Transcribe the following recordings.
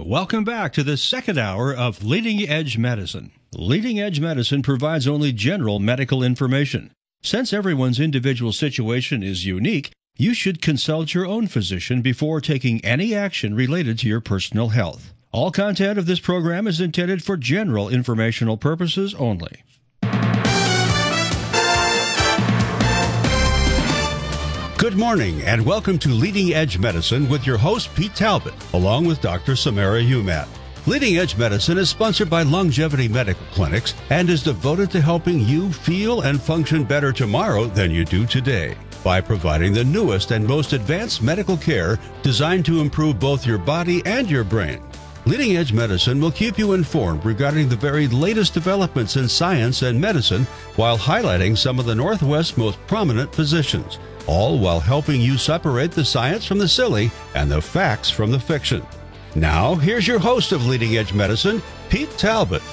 Welcome back to the second hour of Leading Edge Medicine. Leading Edge Medicine provides only general medical information. Since everyone's individual situation is unique, you should consult your own physician before taking any action related to your personal health. All content of this program is intended for general informational purposes only. Good morning and welcome to Leading Edge Medicine with your host Pete Talbot, along with Dr. Samara Humat. Leading Edge Medicine is sponsored by Longevity Medical Clinics and is devoted to helping you feel and function better tomorrow than you do today by providing the newest and most advanced medical care designed to improve both your body and your brain. Leading Edge Medicine will keep you informed regarding the very latest developments in science and medicine while highlighting some of the Northwest's most prominent physicians, all while helping you separate the science from the silly and the facts from the fiction. Now, here's your host of Leading Edge Medicine, Pete Talbot.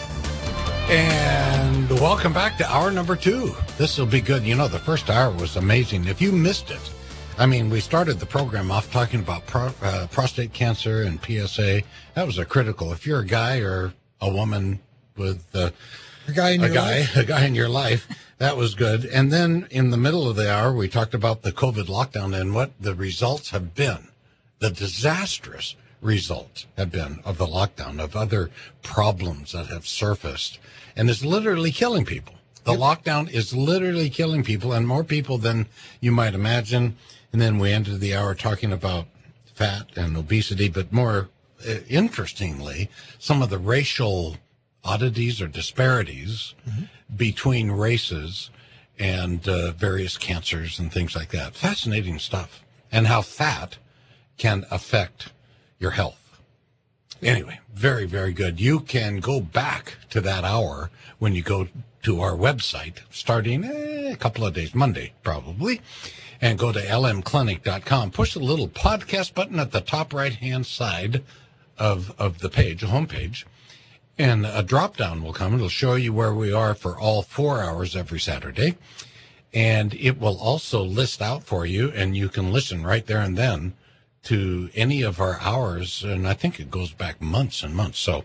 And welcome back to hour number 2. This will be good. You know, the first hour was amazing. If you missed it, I mean, we started the program off talking about prostate cancer and PSA. That was a critical. If you're a guy or a woman with a guy in your life, that was good. And then in the middle of the hour, we talked about the COVID lockdown and what the results have been, the disastrous results have been of the lockdown, of other problems that have surfaced, and it's literally killing people. The lockdown is literally killing people, and more people than you might imagine. And then we ended the hour talking about fat and obesity, but more interestingly, some of the racial oddities or disparities between races and various cancers and things like that. Fascinating stuff. And how fat can affect your health. Anyway, very, very good. You can go back to that hour when you go to our website starting a couple of days, Monday probably, and go to lmclinic.com. Push the little podcast button at the top right-hand side of the page, the homepage, and a drop-down will come. It'll show you where we are for all 4 hours every Saturday, and it will also list out for you, and you can listen right there and then to any of our hours, and I think it goes back months and months. So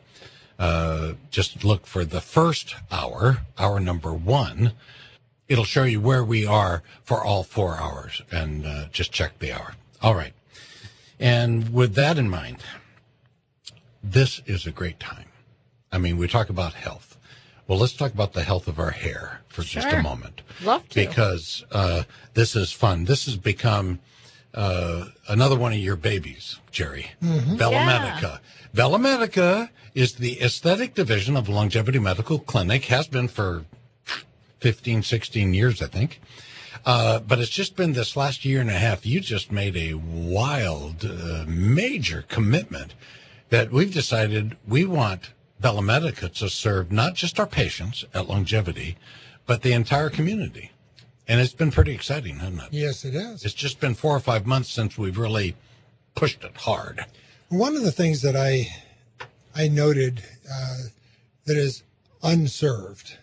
just look for the first hour, hour number 1. It'll show you where we are for all 4 hours, and just check the hour. All right. And with that in mind, this is a great time. I mean, we talk about health. Well, let's talk about the health of our hair for just a moment. Love to. Because this is fun. This has become another one of your babies, Jerry. Bellamedica. Yeah. Bellamedica is the aesthetic division of Longevity Medical Clinic, has been for 15, 16 years, I think. But it's just been this last year and a half. You just made a wild, major commitment that we've decided we want Bellamedica to serve not just our patients at Longevity, but the entire community. And it's been pretty exciting, hasn't it? Yes, it has. It's just been 4 or 5 months since we've really pushed it hard. One of the things that I noted that is unserved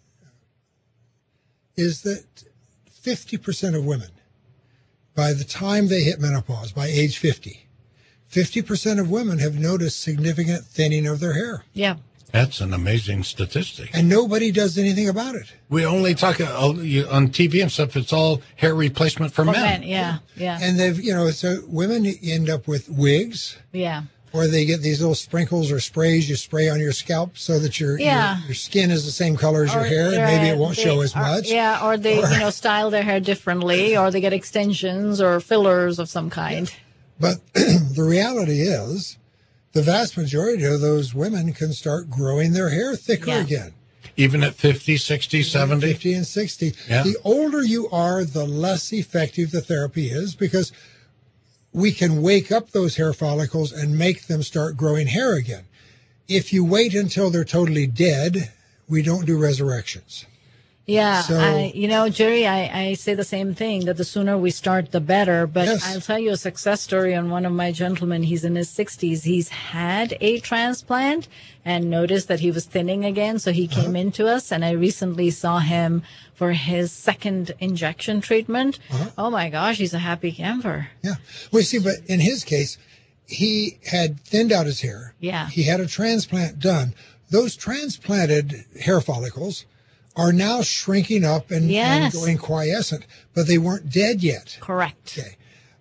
is that 50% of women, by the time they hit menopause, by age 50% of women have noticed significant thinning of their hair. Yeah. That's an amazing statistic. And nobody does anything about it. We only talk on TV and stuff. It's all hair replacement for men. Yeah. And they've, so women end up with wigs. Yeah. Or they get these little sprinkles or sprays you spray on your scalp so that your skin is the same color as your hair, and maybe it won't show as much. Yeah, or they style their hair differently, or they get extensions or fillers of some kind. But the reality is, the vast majority of those women can start growing their hair thicker again. Even at 50, 60, 70? 50 and 60. Yeah. The older you are, the less effective the therapy is, because we can wake up those hair follicles and make them start growing hair again. If you wait until they're totally dead, we don't do resurrections. Yeah, So, Jerry, I say the same thing, that the sooner we start, the better. But yes. I'll tell you a success story on one of my gentlemen. He's in his 60s. He's had a transplant and noticed that he was thinning again. So he came into us, and I recently saw him for his second injection treatment. Oh, my gosh, he's a happy camper. Yeah. Well, see, but in his case, he had thinned out his hair. Yeah. He had a transplant done. Those transplanted hair follicles are now shrinking up and going quiescent, but they weren't dead yet. Correct. Okay.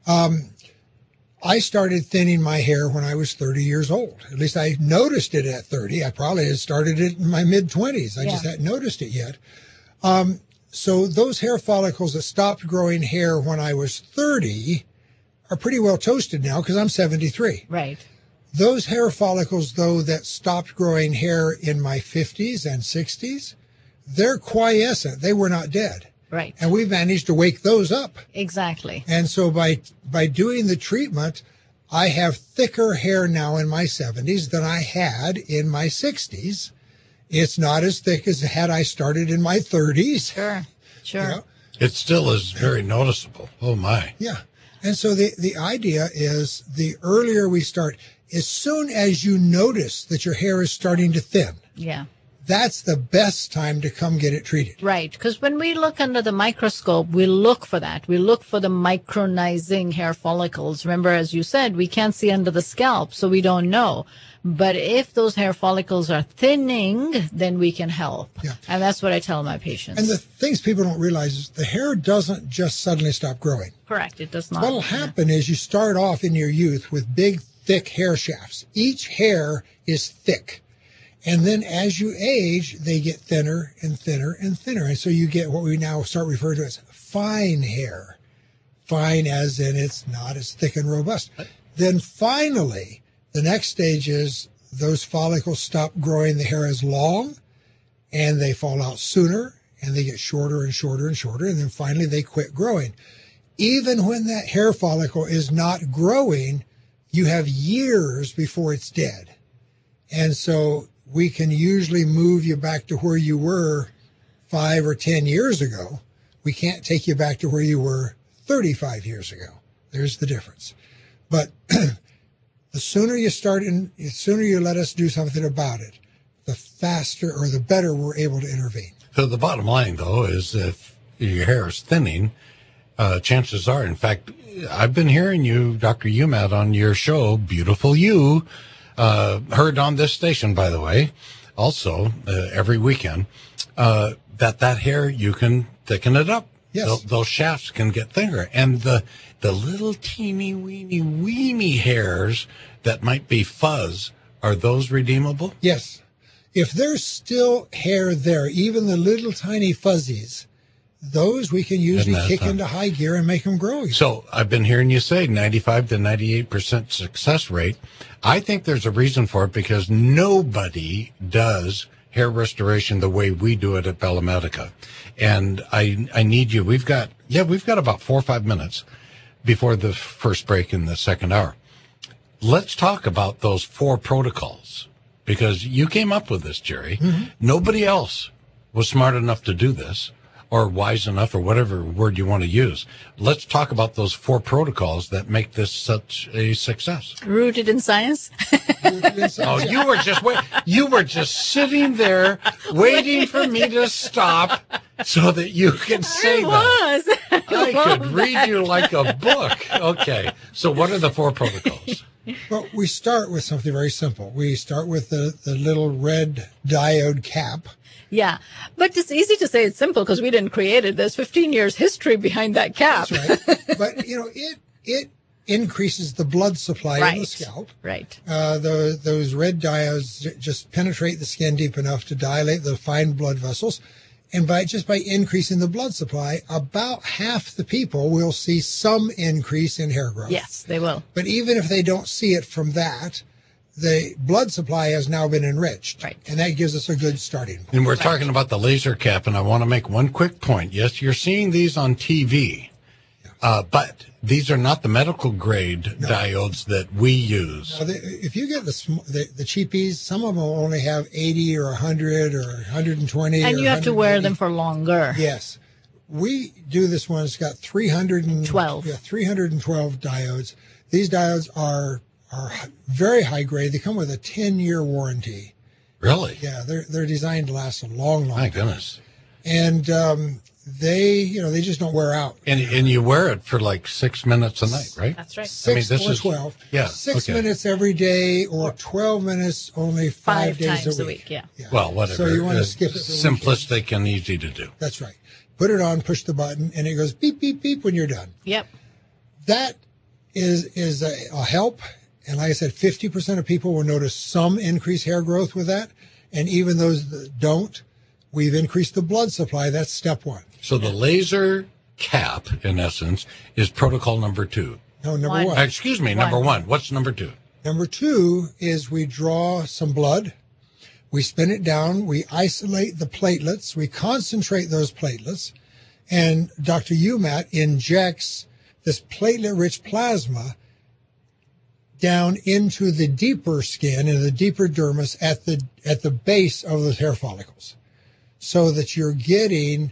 I started thinning my hair when I was 30 years old. At least I noticed it at 30. I probably had started it in my mid-20s. I just hadn't noticed it yet. So those hair follicles that stopped growing hair when I was 30 are pretty well toasted now because I'm 73. Right. Those hair follicles, though, that stopped growing hair in my 50s and 60s, they're quiescent. They were not dead. Right. And we managed to wake those up. Exactly. And so by doing the treatment, I have thicker hair now in my 70s than I had in my 60s. It's not as thick as had I started in my 30s. Sure. You know? It still is very noticeable. Oh, my. Yeah. And so the idea is the earlier we start, as soon as you notice that your hair is starting to thin, Yeah. that's the best time to come get it treated. Right. Because when we look under the microscope, we look for that. We look for the micronizing hair follicles. Remember, as you said, we can't see under the scalp, so we don't know. But if those hair follicles are thinning, then we can help. Yeah. And that's what I tell my patients. And the things people don't realize is the hair doesn't just suddenly stop growing. Correct. It does not. What'll happen is you start off in your youth with big, thick hair shafts. Each hair is thick. And then as you age, they get thinner and thinner and thinner. And so you get what we now start referring to as fine hair. Fine as in it's not as thick and robust. Then finally, the next stage is those follicles stop growing the hair as long and they fall out sooner and they get shorter and shorter and shorter. And then finally they quit growing. Even when that hair follicle is not growing, you have years before it's dead. And so we can usually move you back to where you were 5 or 10 years ago. We can't take you back to where you were 35 years ago. There's the difference. But the sooner you start and the sooner you let us do something about it, the faster or the better we're able to intervene. So the bottom line, though, is if your hair is thinning, chances are, in fact, I've been hearing you, Dr. Umat, on your show, Beautiful You, heard on this station, by the way, also every weekend, that hair, you can thicken it up. Yes. Those shafts can get thinner. And the little teeny weeny hairs that might be fuzz, are those redeemable? Yes. If there's still hair there, even the little tiny fuzzies, those we can usually kick into high gear and make them grow again. So I've been hearing you say 95 to 98% success rate. I think there's a reason for it because nobody does hair restoration the way we do it at Bella Medica. And I need you. We've got about 4 or 5 minutes before the first break in the second hour. Let's talk about those 4 protocols because you came up with this, Jerry. Mm-hmm. Nobody else was smart enough to do this or wise enough or whatever word you want to use. Let's talk about those 4 protocols that make this such a success. Rooted in science? Oh, you were just sitting there waiting for me to stop so that you could say that. I could read you like a book. Okay. So what are the 4 protocols? Well, we start with something very simple. We start with the little red diode cap. Yeah, but it's easy to say it's simple because we didn't create it. There's 15 years history behind that cap. That's right. But, it increases the blood supply in the scalp. Right. Those red diodes just penetrate the skin deep enough to dilate the fine blood vessels. And by increasing the blood supply, about half the people will see some increase in hair growth. Yes, they will. But even if they don't see it from that, the blood supply has now been enriched. Right. And that gives us a good starting point. And we're talking about the laser cap, and I want to make one quick point. Yes, you're seeing these on TV, but these are not the medical grade diodes that we use. Now, if you get the cheapies, some of them will only have 80 or 100 or 120. And you have to wear them for longer. Yes. We do this one. It's got 312 diodes. These diodes are very high grade. They come with a 10-year warranty. Really? Yeah, they're designed to last a long My time. goodness. And they just don't wear out. And you wear it for like 6 minutes a night, right? That's right. 6 or 12. Yeah. 6 minutes every day or 12 minutes only 5 days times a week. Yeah. Well, whatever. So you want to skip it. Simplistic and easy to do. That's right. Put it on, push the button, and it goes beep, beep, beep when you're done. Yep. That is a help. And like I said, 50% of people will notice some increased hair growth with that. And even those that don't, we've increased the blood supply. That's step one. So the laser cap, in essence, is protocol number 2. No, number one. Excuse me, number 1. What's number 2? Number 2 is we draw some blood. We spin it down. We isolate the platelets. We concentrate those platelets. And Dr. Umat injects this platelet-rich plasma down into the deeper skin and the deeper dermis at the base of those hair follicles, so that you're getting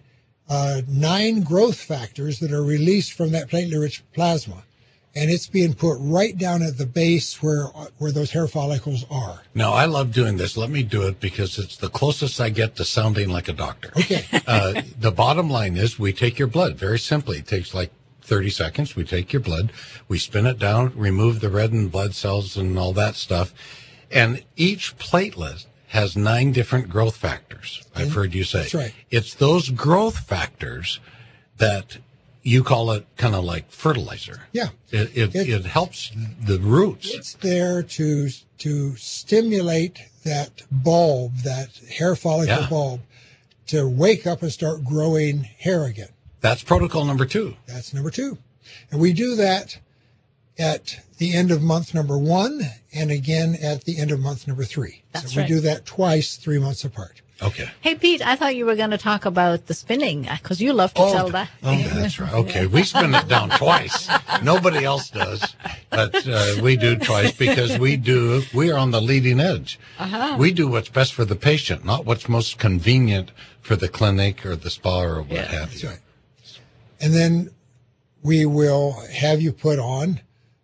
9 growth factors that are released from that platelet-rich plasma, and it's being put right down at the base where those hair follicles are. Now, I love doing this. Let me do it because it's the closest I get to sounding like a doctor. Okay. The bottom line is we take your blood very simply. It takes like 30 seconds. We take your blood, we spin it down, remove the reddened blood cells and all that stuff. And each platelet has 9 different growth factors. I've heard you say. That's right. It's those growth factors that you call it kind of like fertilizer. Yeah. It helps the roots. It's there to stimulate that bulb, that hair follicle bulb, to wake up and start growing hair again. That's protocol number 2. That's number 2. And we do that at the end of month number 1 and again at the end of month number 3. That's so we right. do that twice, 3 months apart. Okay. Hey, Pete, I thought you were going to talk about the spinning because you love to tell that. Oh, that's right. Okay. We spin it down twice. Nobody else does, but we do twice because we are on the leading edge. Uh-huh. We do what's best for the patient, not what's most convenient for the clinic or the spa or what have That's you. right. And then we will have you put on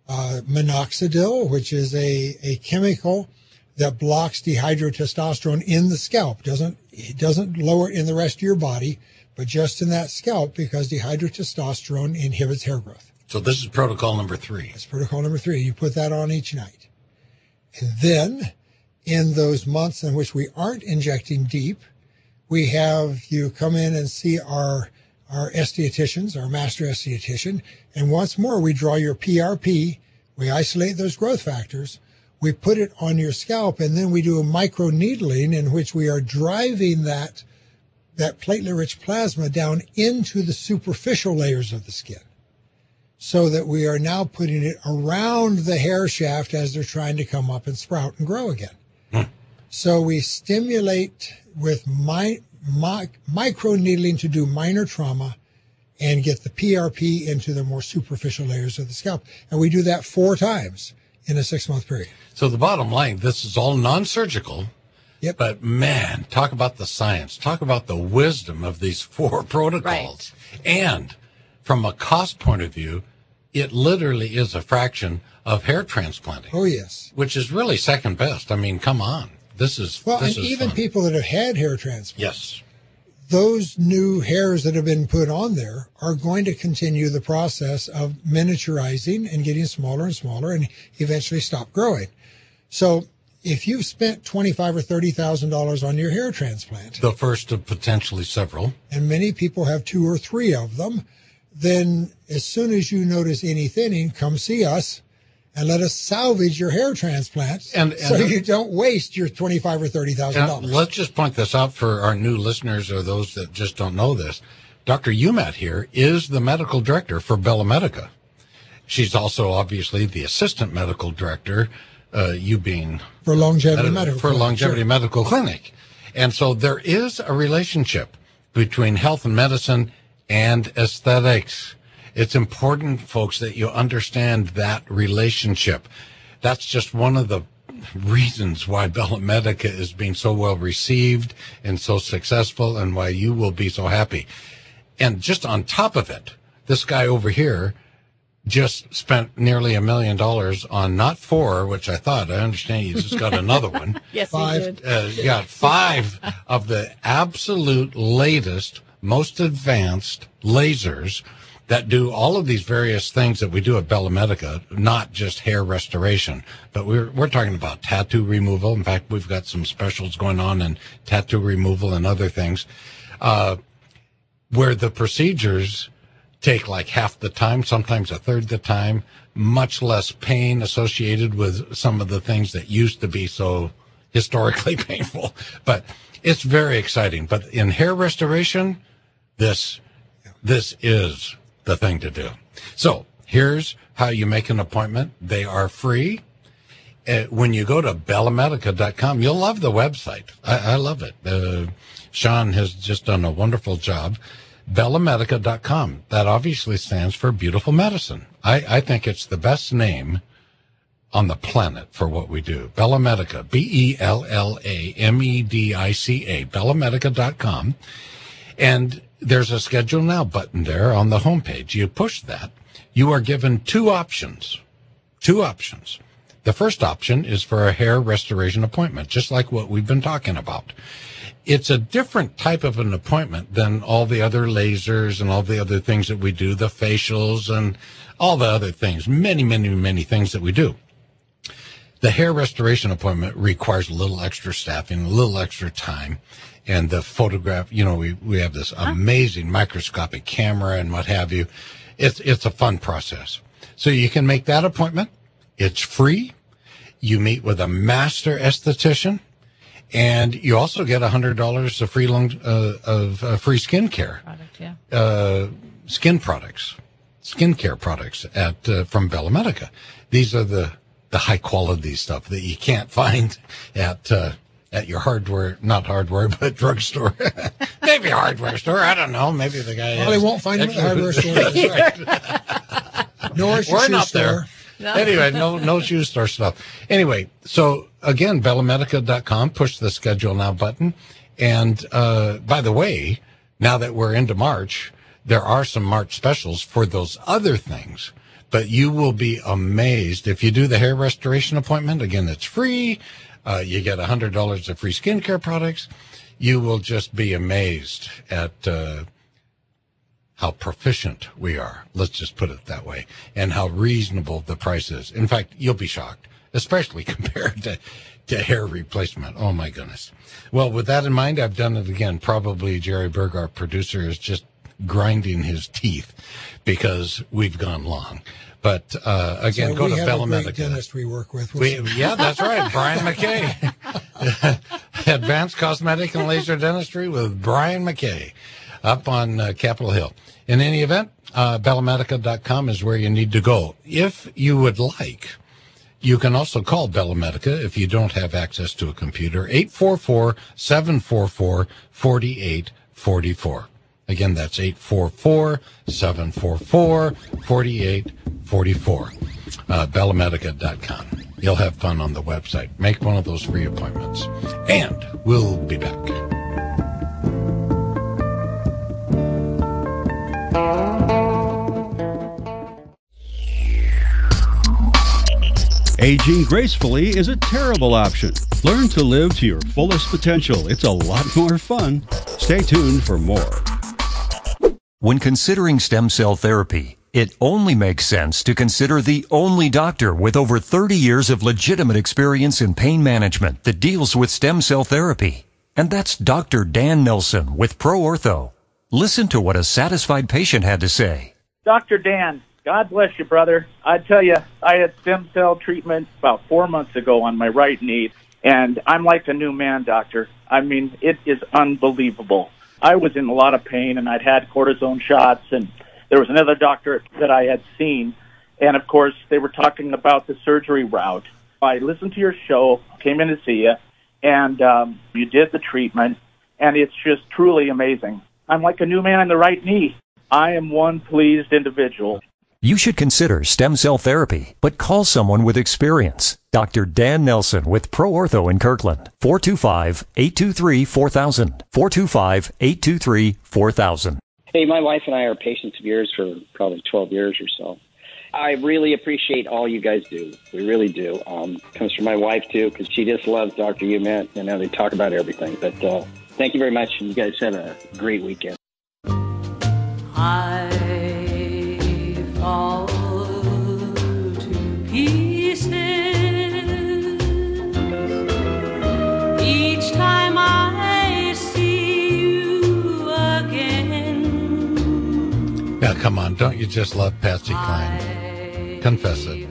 minoxidil, which is a chemical that blocks dihydrotestosterone in the scalp. It doesn't lower it in the rest of your body, but just in that scalp, because dihydrotestosterone inhibits hair growth. So this is protocol number 3. That's protocol number 3. You put that on each night. And then in those months in which we aren't injecting deep, we have you come in and see our estheticians, our master esthetician. And once more, we draw your PRP. We isolate those growth factors. We put it on your scalp, and then we do a micro needling in which we are driving that platelet-rich plasma down into the superficial layers of the skin, so that we are now putting it around the hair shaft as they're trying to come up and sprout and grow again. So we stimulate with micro needling to do minor trauma and get the PRP into the more superficial layers of the scalp. And we do that 4 times in a 6-month period. So the bottom line, this is all non-surgical. Yep. But man, talk about the science. Talk about the wisdom of these 4 protocols. Right. And from a cost point of view, it literally is a fraction of hair transplanting. Oh, yes. Which is really second best. I mean, come on. This is even fun. people that have had hair transplants. Yes. Those new hairs that have been put on there are going to continue the process of miniaturizing and getting smaller and smaller and eventually stop growing. So if you've spent $25,000 or $30,000 on your hair transplant, the first of potentially several, and many people have 2 or 3 of them, then as soon as you notice any thinning, come see us and let us salvage your hair transplant, so you don't waste your $25,000 or $30,000. Let's just point this out for our new listeners or those that just don't know this. Dr. Umat here is the medical director for Bella Medica. She's also obviously the assistant medical director, you being for Longevity Medical Medical Clinic. And so there is a relationship between health and medicine and aesthetics. It's important, folks, that you understand that relationship. That's just one of the reasons why Bella Medica is being so well received and so successful, and why you will be so happy. And just on top of it, this guy over here just spent nearly $1 million on not 4, which I understand you just got another one. Yes, 5. he did. You got 5 of the absolute latest, most advanced lasers that do all of these various things that we do at Bella Medica, not just hair restoration, but we're talking about tattoo removal. In fact, we've got some specials going on in tattoo removal and other things, where the procedures take like half the time, sometimes a third the time, much less pain associated with some of the things that used to be so historically painful. But it's very exciting. But in hair restoration, this is the thing to do. So here's how you make an appointment. They are free. When you go to bellamedica.com, you'll love the website. I love it. Sean has just done a wonderful job. bellamedica.com. That obviously stands for beautiful medicine. I think it's the best name on the planet for what we do. Bella Medica, BELLAMEDICA, bellamedica.com. And there's a Schedule Now button there on the homepage. You push that. You are given two options. The first option is for a hair restoration appointment, just like what we've been talking about. It's a different type of an appointment than all the other lasers and all the other things that we do, the facials and all the other things, many, many, many things that we do. The hair restoration appointment requires a little extra staffing, a little extra time. And the photograph, we have this amazing microscopic camera and what have you. It's a fun process. So you can make that appointment. It's free. You meet with a master esthetician, and you also get $100 of free free skincare. Skincare products from Bella Medica. These are the high quality stuff that you can't find at your but drugstore. Maybe a hardware store. I don't know. Maybe the guy. Well, they won't find them at the hardware store. Right. Nor is your shoe store. There. No. Anyway, no shoe store stuff. Anyway, so again, bellamedica.com, push the Schedule Now button. And by the way, now that we're into March, there are some March specials for those other things. But you will be amazed if you do the hair restoration appointment. Again, it's free. You get $100 of free skincare products. You will just be amazed at how proficient we are. Let's just put it that way. And how reasonable the price is. In fact, you'll be shocked, especially compared to hair replacement. Oh, my goodness. Well, with that in mind, I've done it again. Probably Jerry Berg, our producer, is just grinding his teeth because we've gone long. But again, go to Bella Medica. We have a great dentist we work with. Yeah, that's right. Brian McKay. Advanced Cosmetic and Laser Dentistry with Brian McKay up on Capitol Hill. In any event, bellamedica.com is where you need to go. If you would like, you can also call Bella Medica if you don't have access to a computer, 844-744-4844. Again, that's 844-744-4844. bellamedica.com. You'll have fun on the website. Make one of those free appointments. And we'll be back. Aging gracefully is a terrible option. Learn to live to your fullest potential. It's a lot more fun. Stay tuned for more. When considering stem cell therapy, it only makes sense to consider the only doctor with over 30 years of legitimate experience in pain management that deals with stem cell therapy. And that's Dr. Dan Nelson with ProOrtho. Listen to what a satisfied patient had to say. Dr. Dan, God bless you, brother. I tell you, I had stem cell treatment about 4 months ago on my right knee, and I'm like a new man, doctor. I mean, it is unbelievable. I was in a lot of pain, and I'd had cortisone shots, and there was another doctor that I had seen, and, of course, they were talking about the surgery route. I listened to your show, came in to see you, and you did the treatment, and it's just truly amazing. I'm like a new man on the right knee. I am one pleased individual. You should consider stem cell therapy, but call someone with experience. Dr. Dan Nelson with ProOrtho in Kirkland. 425-823-4000. 425-823-4000. Hey, my wife and I are patients of yours for probably 12 years or so. I really appreciate all you guys do. We really do. Comes from my wife, too, because she just loves Dr. Umat. They talk about everything. But thank you very much, and you guys have a great weekend. I fall to pieces each time I see you again. Now, come on, don't you just love Patsy Cline? Confess it.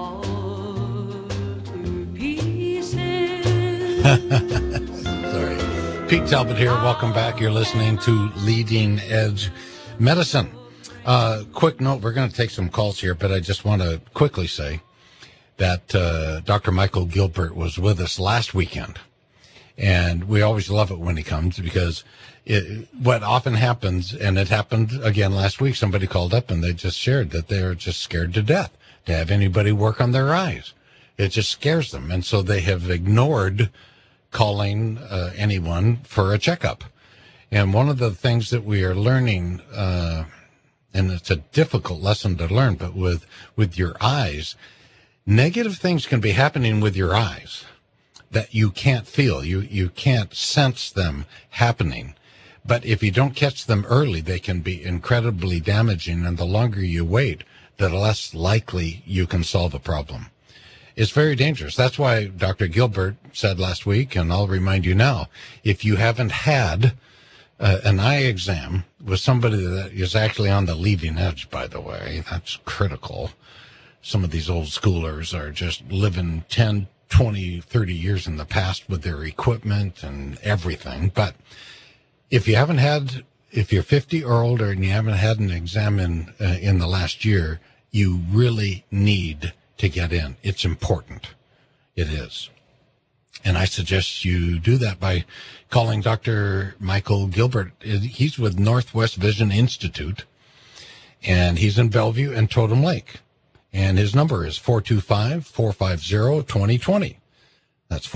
Sorry. Pete Talbot here. Welcome back. You're listening to Leading Edge Medicine. Quick note, we're going to take some calls here, but I just want to quickly say that Dr. Michael Gilbert was with us last weekend. And we always love it when he comes because what often happens, and it happened again last week, somebody called up and they just shared that they're just scared to death to have anybody work on their eyes. It just scares them. And so they have ignored calling anyone for a checkup. And one of the things that we are learning, and it's a difficult lesson to learn, but with your eyes, negative things can be happening with your eyes that you can't feel. You can't sense them happening. But if you don't catch them early, they can be incredibly damaging. And the longer you wait, the less likely you can solve a problem. It's very dangerous. That's why Dr. Gilbert said last week, and I'll remind you now, if you haven't had an eye exam with somebody that is actually on the leading edge, by the way, that's critical. Some of these old schoolers are just living 10, 20, 30 years in the past with their equipment and everything. But if you're 50 or older and you haven't had an exam in the last year, you really need to get in. It's important. It is. And I suggest you do that by calling Dr. Michael Gilbert. He's with Northwest Vision Institute, and he's in Bellevue and Totem Lake. And his number is 425-450-2020. That's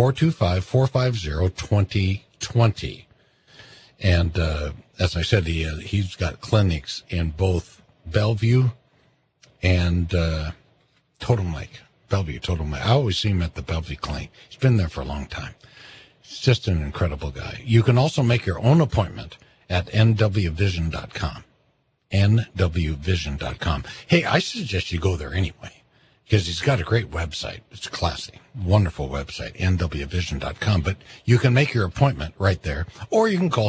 425-450-2020. And as I said, he's got clinics in both Bellevue and Totem Lake. Bellevue, Totem Lake. I always see him at the Bellevue clinic. He's been there for a long time. He's just an incredible guy. You can also make your own appointment at nwvision.com. nwvision.com. Hey, I suggest you go there anyway, because he's got a great website. It's classy, wonderful website, nwvision.com. But you can make your appointment right there, or you can call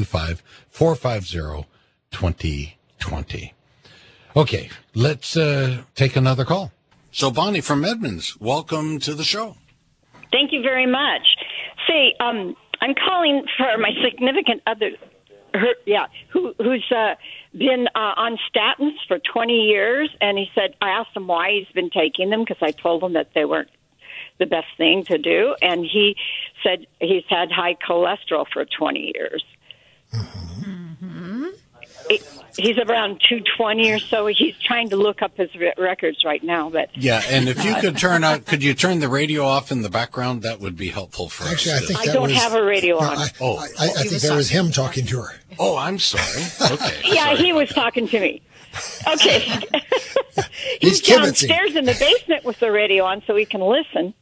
425-450-2020. Okay, let's take another call. So, Bonnie from Edmonds, welcome to the show. Thank you very much. Say, I'm calling for my significant other, who's been on statins for 20 years, and he said, I asked him why he's been taking them, because I told him that they weren't the best thing to do, and he said he's had high cholesterol for 20 years. Mm-hmm. He's around 220 or so. He's trying to look up his records right now. But yeah, and if you could could you turn the radio off in the background? That would be helpful for us. Actually, I don't have a radio on. I think that was him talking to her. Oh, I'm sorry. Okay. Yeah, sorry. he was talking to me. Okay. He's downstairs in the basement with the radio on so he can listen.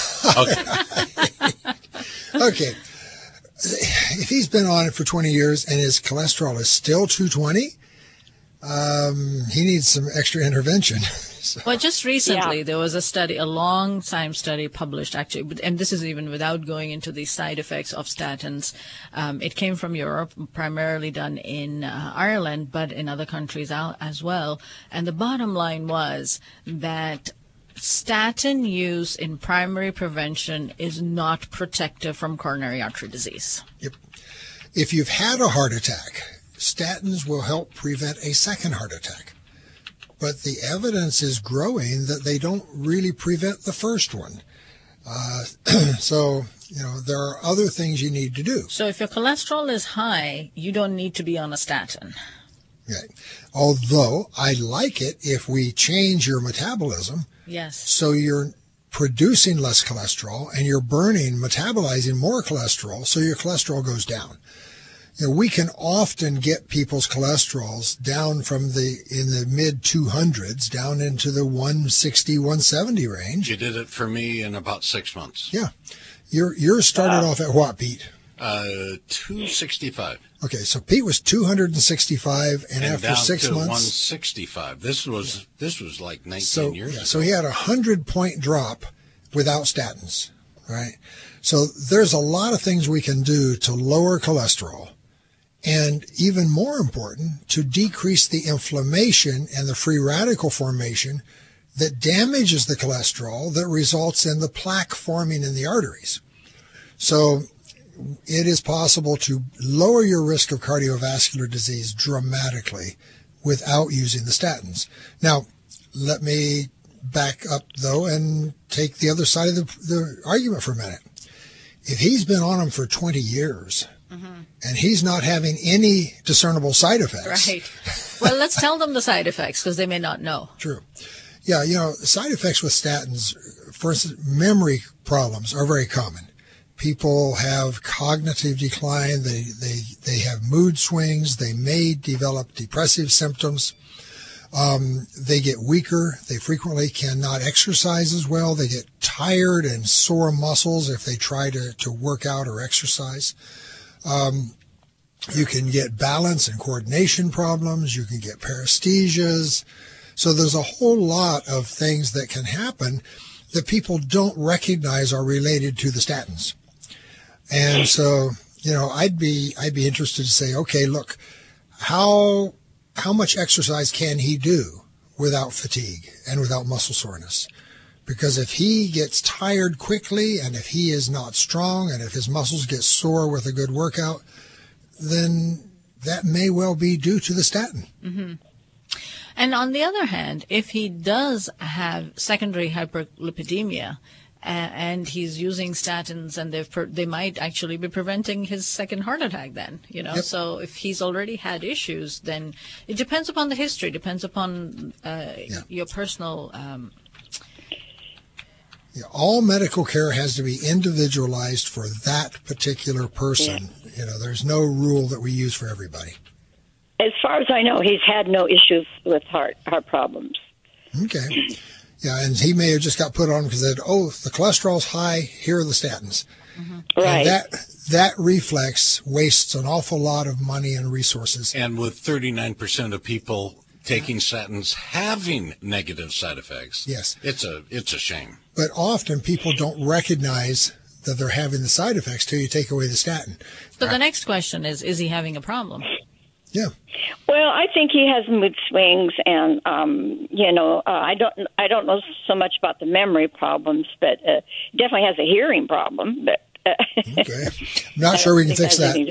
Okay. If he's been on it for 20 years and his cholesterol is still 220, he needs some extra intervention. So. Well, just recently, there was a study, a long-time study published, actually, and this is even without going into the side effects of statins. It came from Europe, primarily done in Ireland, but in other countries as well. And the bottom line was that statin use in primary prevention is not protective from coronary artery disease. Yep. If you've had a heart attack, statins will help prevent a second heart attack. But the evidence is growing that they don't really prevent the first one. So, there are other things you need to do. So if your cholesterol is high, you don't need to be on a statin. Right. Although I like it if we change your metabolism. Yes. So you're producing less cholesterol and you're metabolizing more cholesterol, so your cholesterol goes down. We can often get people's cholesterols down from in the mid 200s down into the 160, 170 range. You did it for me in about 6 months. Yeah. You're started off at what, Pete? 265. Okay, so Pete was 265, and after down 6 to months, 165. This was like 19 years ago. So he had a 100-point drop without statins, right? So there's a lot of things we can do to lower cholesterol, and even more important, to decrease the inflammation and the free radical formation that damages the cholesterol that results in the plaque forming in the arteries. So it is possible to lower your risk of cardiovascular disease dramatically without using the statins. Now, let me back up, though, and take the other side of the argument for a minute. If he's been on them for 20 years and he's not having any discernible side effects. Right. Well, let's tell them the side effects because they may not know. True. Yeah, side effects with statins, for instance, memory problems are very common. People have cognitive decline. They have mood swings. They may develop depressive symptoms. They get weaker. They frequently cannot exercise as well. They get tired and sore muscles if they try to work out or exercise. You can get balance and coordination problems. You can get paresthesias. So there's a whole lot of things that can happen that people don't recognize are related to the statins. And so, I'd be interested to say, okay, look, how much exercise can he do without fatigue and without muscle soreness? Because if he gets tired quickly and if he is not strong and if his muscles get sore with a good workout, then that may well be due to the statin. Mm-hmm. And on the other hand, if he does have secondary hyperlipidemia, and he's using statins, and they might actually be preventing his second heart attack then, Yep. So if he's already had issues, then it depends upon the history, depends upon your personal... all medical care has to be individualized for that particular person. Yeah. There's no rule that we use for everybody. As far as I know, he's had no issues with heart problems. Okay. Yeah, and he may have just got put on because they said, the cholesterol's high, here are the statins. Mm-hmm. Right. And that reflex wastes an awful lot of money and resources. And with 39% of people taking statins having negative side effects, yes, it's a shame. But often people don't recognize that they're having the side effects till you take away the statin. So the next question is he having a problem? Yeah. Well, I think he has mood swings, and I don't know so much about the memory problems, but definitely has a hearing problem. But okay, I'm not sure we can fix that.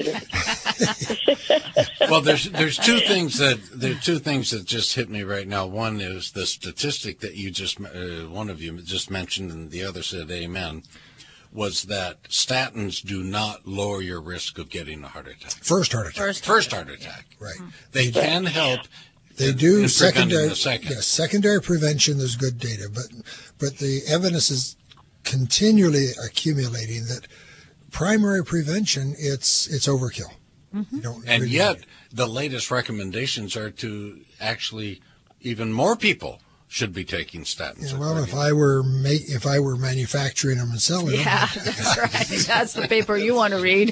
Well, there's two things that just hit me right now. One is the statistic that you one of you just mentioned, and the other said amen. Was that statins do not lower your risk of getting a heart attack. First heart attack. First heart attack. Right. They can help. They do in secondary. Yes, secondary prevention. There's good data, but the evidence is continually accumulating that primary prevention it's overkill. Mm-hmm. You don't and really yet the latest recommendations are to actually even more people should be taking statins. Yeah, well, if I were manufacturing them and selling them. Yeah, that's right. That's the paper you want to read.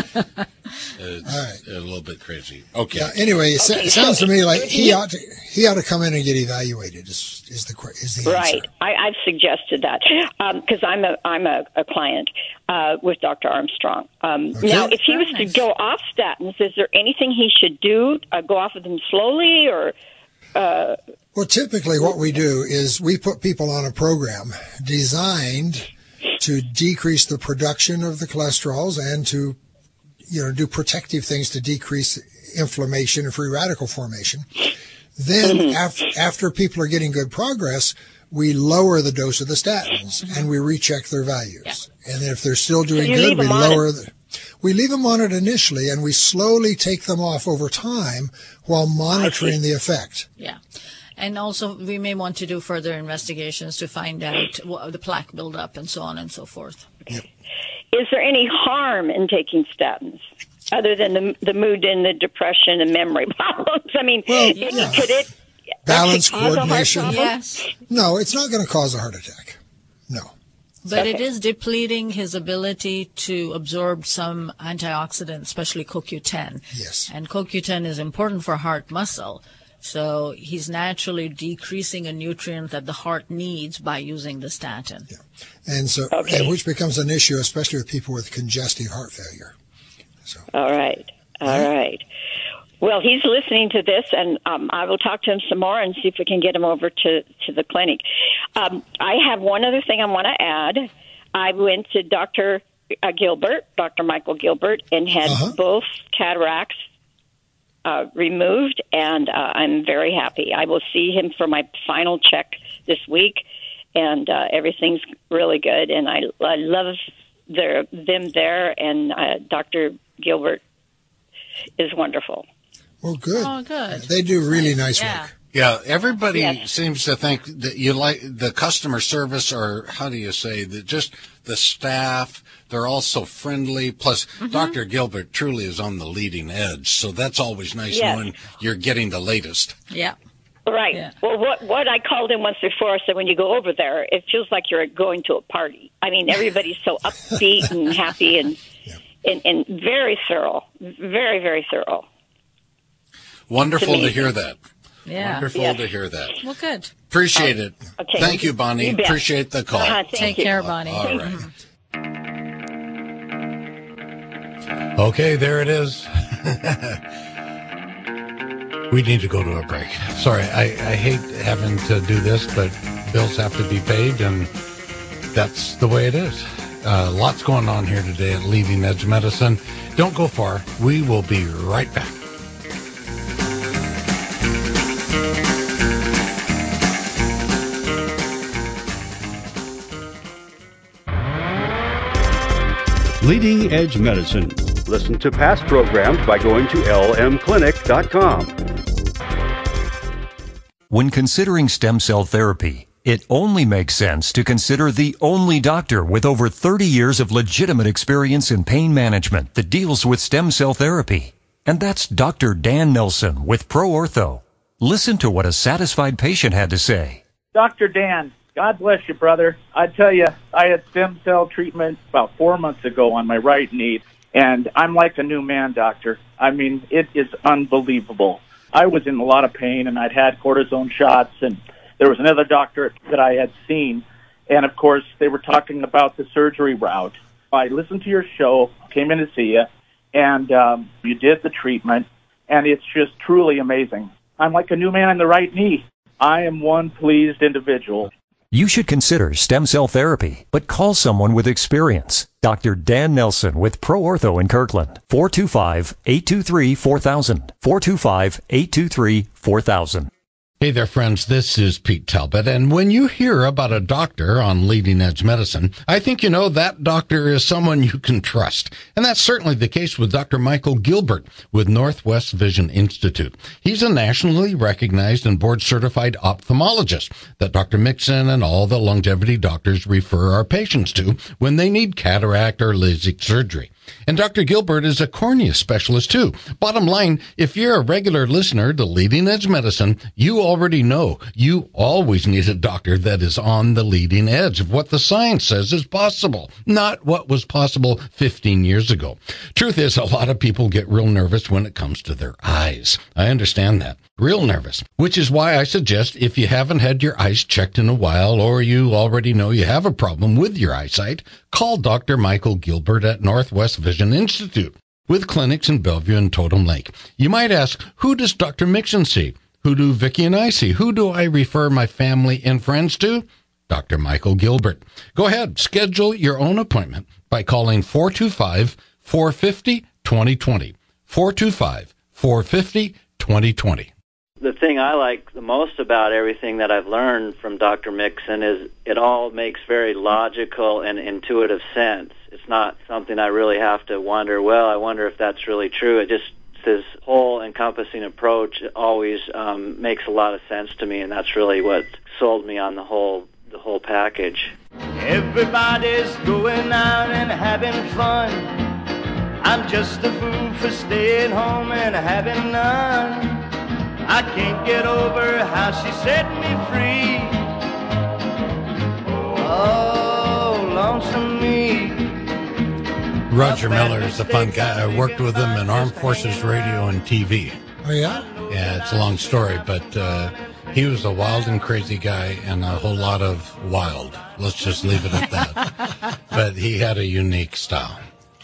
It's a little bit crazy. Okay. Yeah, anyway, it sounds to me like he ought to come in and get evaluated. Is the right? Answer. I've suggested that because I'm a client with Dr. Armstrong. Okay. Now, if he was to go off statins, is there anything he should do? Go off of them slowly, or? Well, typically what we do is we put people on a program designed to decrease the production of the cholesterols and to, do protective things to decrease inflammation and free radical formation. Then after people are getting good progress, we lower the dose of the statins and we recheck their values. Yeah. And then if they're still doing good, we leave them on it initially, and we slowly take them off over time while monitoring the effect. Yeah. And also, we may want to do further investigations to find out the plaque buildup and so on and so forth. Yep. Is there any harm in taking statins other than the mood and the depression and memory problems? I mean, could it balance, coordination? Yes. No, it's not going to cause a heart attack. No. But it is depleting his ability to absorb some antioxidants, especially CoQ10. Yes. And CoQ10 is important for heart muscle. So he's naturally decreasing a nutrient that the heart needs by using the statin. Yeah. And so, and which becomes an issue, especially with people with congestive heart failure. So. All right. Well, he's listening to this, and I will talk to him some more and see if we can get him over to the clinic. I have one other thing I want to add. I went to Dr. Michael Gilbert, and had both cataracts removed, and I'm very happy. I will see him for my final check this week, and everything's really good, and I love them there, and Dr. Gilbert is wonderful. Well, good. Oh, good. They do really nice work. Yeah, everybody seems to think that you like the customer service, or how do you say, just the staff. They're all so friendly. Plus, Dr. Gilbert truly is on the leading edge, so that's always nice knowing you're getting the latest. Yeah. Right. Yeah. Well, what I called him once before, I said, when you go over there, it feels like you're going to a party. I mean, everybody's so upbeat and happy and very thorough. Very, very thorough. Wonderful to hear that. Yeah. Wonderful to hear that. Well, good. Appreciate it. Okay. Thank you, Bonnie. Appreciate the call. Take care, Bonnie. All right. Okay, there it is. We need to go to a break. Sorry, I hate having to do this, but bills have to be paid, and that's the way it is. Lots going on here today at Leading Edge Medicine. Don't go far. We will be right back. Leading Edge Medicine. Listen to past programs by going to lmclinic.com. When considering stem cell therapy, it only makes sense to consider the only doctor with over 30 years of legitimate experience in pain management that deals with stem cell therapy. And that's Dr. Dan Nelson with ProOrtho. Listen to what a satisfied patient had to say. Dr. Dan, God bless you, brother. I tell you, I had stem cell treatment about 4 months ago on my right knee, and I'm like a new man, doctor. I mean, it is unbelievable. I was in a lot of pain, and I'd had cortisone shots, and there was another doctor that I had seen, and, of course, they were talking about the surgery route. I listened to your show, came in to see you, and you did the treatment, and it's just truly amazing. I'm like a new man on the right knee. I am one pleased individual. You should consider stem cell therapy, but call someone with experience. Dr. Dan Nelson with ProOrtho in Kirkland. 425-823-4000. 425-823-4000. Hey there, friends. This is Pete Talbot. And when you hear about a doctor on Leading Edge Medicine, I think you know that doctor is someone you can trust. And that's certainly the case with Dr. Michael Gilbert with Northwest Vision Institute. He's a nationally recognized and board-certified ophthalmologist that Dr. Mixon and all the longevity doctors refer our patients to when they need cataract or LASIK surgery. And Dr. Gilbert is a cornea specialist, too. Bottom line, if you're a regular listener to Leading Edge Medicine, you already know you always need a doctor that is on the leading edge of what the science says is possible, not what was possible 15 years ago. Truth is, a lot of people get real nervous when it comes to their eyes. I understand that. Real nervous, which is why I suggest if you haven't had your eyes checked in a while, or you already know you have a problem with your eyesight, call Dr. Michael Gilbert at Northwest Vision Institute with clinics in Bellevue and Totem Lake. You might ask, who does Dr. Mixon see? Who do Vicki and I see? Who do I refer my family and friends to? Dr. Michael Gilbert. Go ahead, schedule your own appointment by calling 425-450-2020. 425-450-2020. The thing I like the most about everything that I've learned from Dr. Mixon is it all makes very logical and intuitive sense. It's not something I really have to wonder, well, I wonder if that's really true. It just, this whole encompassing approach always makes a lot of sense to me, and that's really what sold me on the whole package. Everybody's going out and having fun. I'm just a fool for staying home and having none. I can't get over how she set me free. Oh, lonesome me. Roger Miller is a fun guy. I worked with him in Armed Forces Radio and TV. Oh, yeah? Yeah, it's a long story, but he was a wild and crazy guy and a whole lot of wild. Let's just leave it at that. But he had a unique style.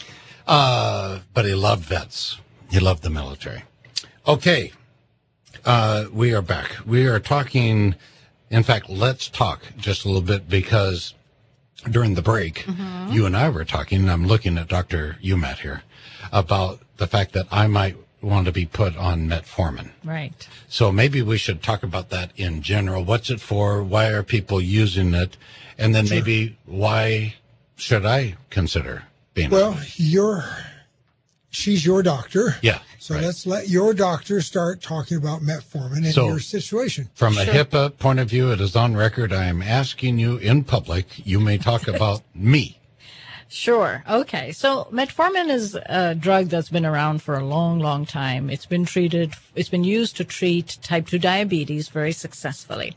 But he loved vets. He loved the military. Okay. We are back. We are talking. In fact, let's talk just a little bit because during the break, you and I were talking, and I'm looking at Dr. Umat here, about the fact that I might want to be put on metformin. Right. So maybe we should talk about that in general. What's it for? Why are people using it? And then maybe why should I consider being on it? She's your doctor. Yeah. So let's let your doctor start talking about metformin and your situation. From a HIPAA point of view, it is on record. I am asking you in public. You may talk about me. Sure. Okay. So metformin is a drug that's been around for a long, long time. It's been used to treat type 2 diabetes very successfully.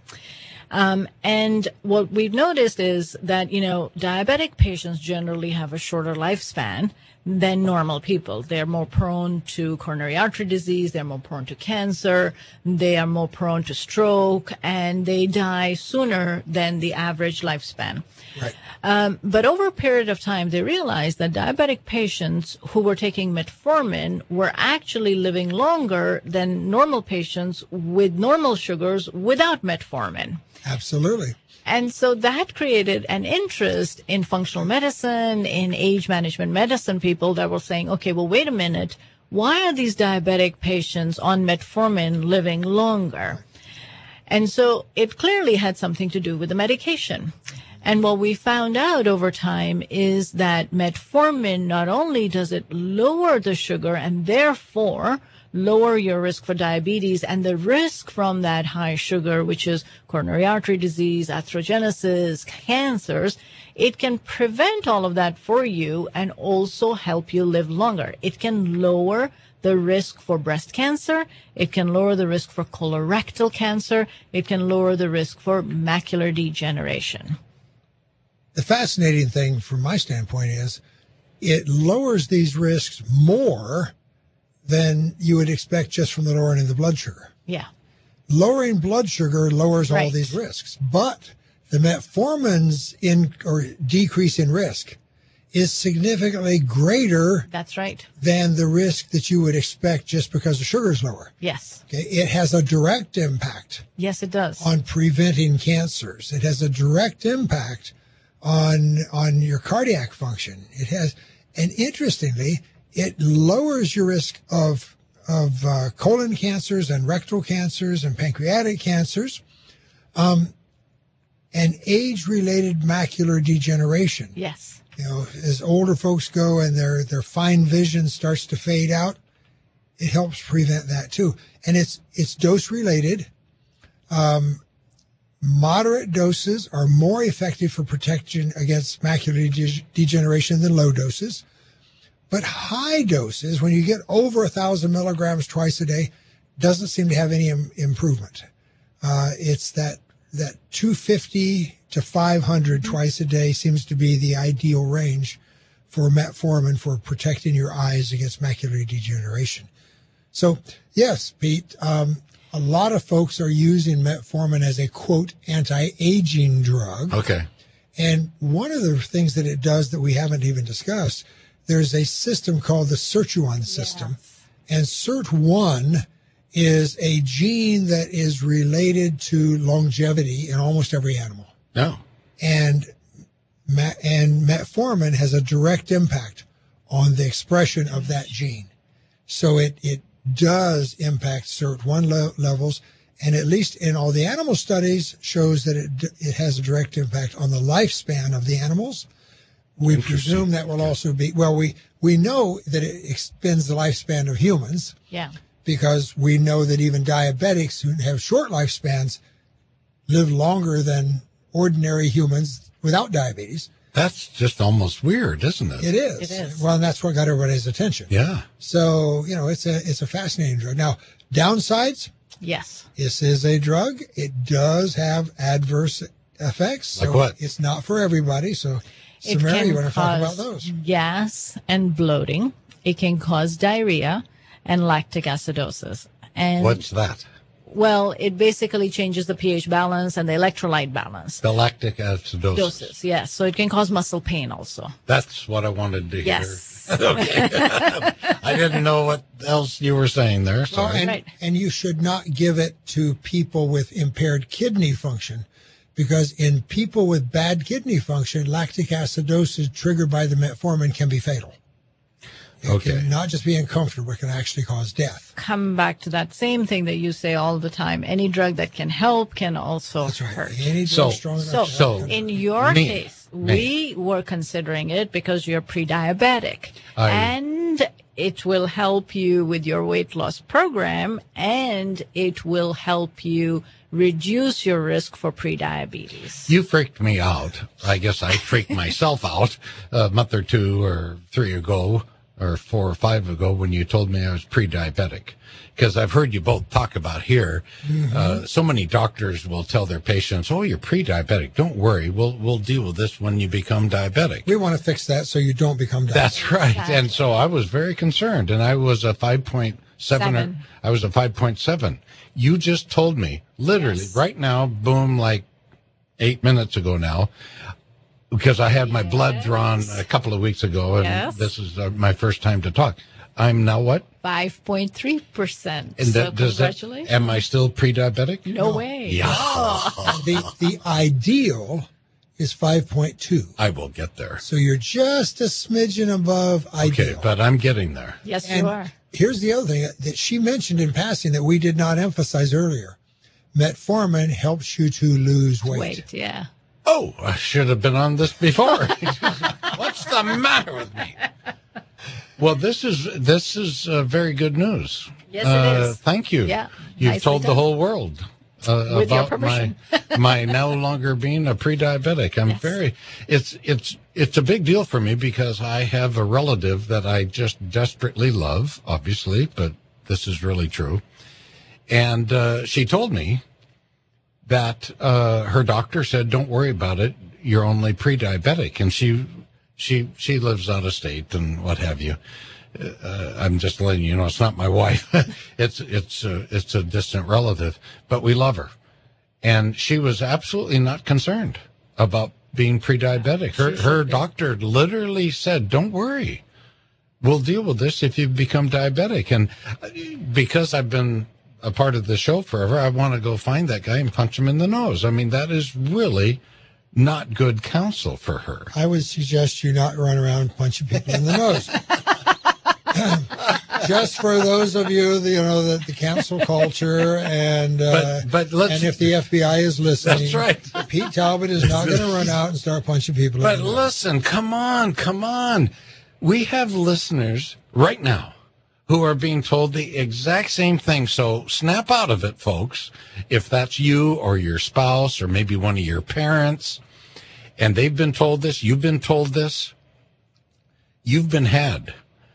And what we've noticed is that, diabetic patients generally have a shorter lifespan than normal people. They're more prone to coronary artery disease. They're more prone to cancer. They are more prone to stroke, and they die sooner than the average lifespan. Right. But over a period of time, they realized that diabetic patients who were taking metformin were actually living longer than normal patients with normal sugars without metformin. Absolutely. And so that created an interest in functional medicine, in age management medicine people that were saying, okay, well, wait a minute. Why are these diabetic patients on metformin living longer? And so it clearly had something to do with the medication. And what we found out over time is that metformin, not only does it lower the sugar and therefore lower your risk for diabetes and the risk from that high sugar, which is coronary artery disease, atherogenesis, cancers, it can prevent all of that for you and also help you live longer. It can lower the risk for breast cancer. It can lower the risk for colorectal cancer. It can lower the risk for macular degeneration. The fascinating thing from my standpoint is it lowers these risks more than you would expect just from the lowering of the blood sugar. Yeah. Lowering blood sugar lowers all these risks, but the metformin's decrease in risk is significantly greater. That's right. Than the risk that you would expect just because the sugar is lower. Yes. Okay. It has a direct impact. Yes, it does. On preventing cancers. It has a direct impact on your cardiac function. It has, and interestingly, it lowers your risk of colon cancers and rectal cancers and pancreatic cancers, and age-related macular degeneration. Yes. As older folks go and their fine vision starts to fade out, it helps prevent that too. And it's dose-related. Moderate doses are more effective for protection against macular degeneration than low doses. But high doses, when you get over 1,000 milligrams twice a day, doesn't seem to have any improvement. It's that 250 to 500 twice a day seems to be the ideal range for metformin for protecting your eyes against macular degeneration. So, yes, Pete, a lot of folks are using metformin as a, quote, anti-aging drug. Okay. And one of the things that it does that we haven't even discussed, there's a system called the SIRT1 system. And SIRT1 is a gene that is related to longevity in almost every animal. No. And metformin has a direct impact on the expression of that gene. So it does impact SIRT1 levels, and at least in all the animal studies shows that it has a direct impact on the lifespan of the animals. We presume that will also be, we know that it extends the lifespan of humans. Yeah. Because we know that even diabetics who have short lifespans live longer than ordinary humans without diabetes. That's just almost weird, isn't it? It is. It is. Well, and that's what got everybody's attention. Yeah. So, it's a fascinating drug. Now, downsides? Yes. This is a drug. It does have adverse effects. Like so what? It's not for everybody. So It Mary, can you want to talk about cause those? gas and bloating. It can cause diarrhea and lactic acidosis. And What's that? well, it basically changes the pH balance and the electrolyte balance. The lactic acidosis. Doses, yes. So it can cause muscle pain also. That's what I wanted to hear. Yes. Okay. I didn't know what else you were saying there. Well, Sorry. and you should not give it to people with impaired kidney function, because in people with bad kidney function, lactic acidosis triggered by the metformin can be fatal. It can not just be uncomfortable, it can actually cause death. Come back to that same thing that you say all the time. Any drug that can help can also hurt. Any drug strong enough to help. In your case, we were considering it because you're pre-diabetic. And it will help you with your weight loss program, and it will help you reduce your risk for prediabetes. You freaked me out. I guess I freaked myself out a month or 2 or 3 ago, or 4 or 5 ago, when you told me I was pre-diabetic. Because I've heard you both talk about here. So many doctors will tell their patients, "Oh, you're pre-diabetic. Don't worry. We'll deal with this when you become diabetic." We want to fix that so you don't become diabetic. That's right. And so I was very concerned, and I was a 5.7. I was a 5.7. You just told me, literally, right now, boom, like 8 minutes ago now, because I had my blood drawn a couple of weeks ago, and this is my first time to talk. I'm now what? 5.3%. And So does that, congratulations. am I still pre-diabetic? No way. Yeah. The ideal is 5.2. I will get there. So you're just a smidgen above ideal. Okay, but I'm getting there. Yes, And you are. here's the other thing that she mentioned in passing that we did not emphasize earlier. Metformin helps you to lose weight. Yeah. Oh, I should have been on this before. What's the matter with me? Well, this is very good news. Yes, it is. Thank you. Yeah, You've nicely told the done. whole world With your about my permission. no longer being a pre-diabetic. I'm very. It's a big deal for me because I have a relative that I just desperately love, obviously, but this is really true. And she told me that her doctor said, "Don't worry about it. You're only pre-diabetic," and she lives out of state and what have you. I'm just letting you know it's not my wife. it's a distant relative, but we love her, and she was absolutely not concerned about being pre-diabetic. Her doctor literally said, "Don't worry, we'll deal with this if you become diabetic." And because I've been a part of the show forever, I want to go find that guy and punch him in the nose. I mean, that is really not good counsel for her. I would suggest you not run around punching people in the nose. Just for those of you, the cancel culture, and but let's, and if the FBI is listening, that's right. Pete Talbot is not going to run out and start punching people. But in the nose. listen, come on. We have listeners right now who are being told the exact same thing. So snap out of it, folks. If that's you or your spouse or maybe one of your parents, and they've been told this, you've been told this, you've been had.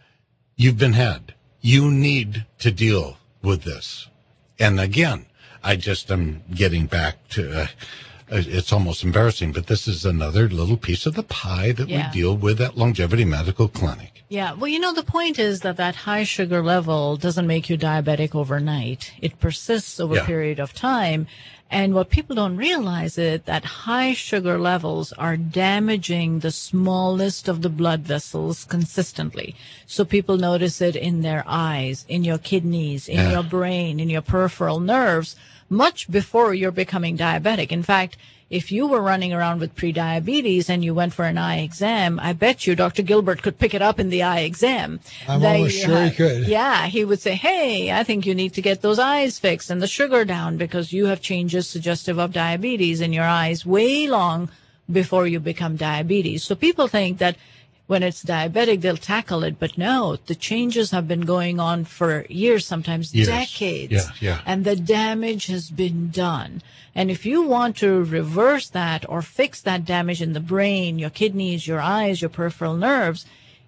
You need to deal with this. And again, I just am getting back to, it's almost embarrassing, but this is another little piece of the pie that we deal with at Longevity Medical Clinic. Yeah. Well, the point is that high sugar level doesn't make you diabetic overnight. It persists over a period of time. And what people don't realize is that high sugar levels are damaging the smallest of the blood vessels consistently. So people notice it in their eyes, in your kidneys, in your brain, in your peripheral nerves, much before you're becoming diabetic. In fact, if you were running around with prediabetes and you went for an eye exam, I bet you Dr. Gilbert could pick it up in the eye exam. I'm almost sure he could. Yeah, he would say, "Hey, I think you need to get those eyes fixed and the sugar down because you have changes suggestive of diabetes in your eyes way long before you become diabetes." So people think that when it's diabetic, they'll tackle it. But no, the changes have been going on for years, sometimes decades. And the damage has been done. And if you want to reverse that or fix that damage in the brain, your kidneys, your eyes, your peripheral nerves,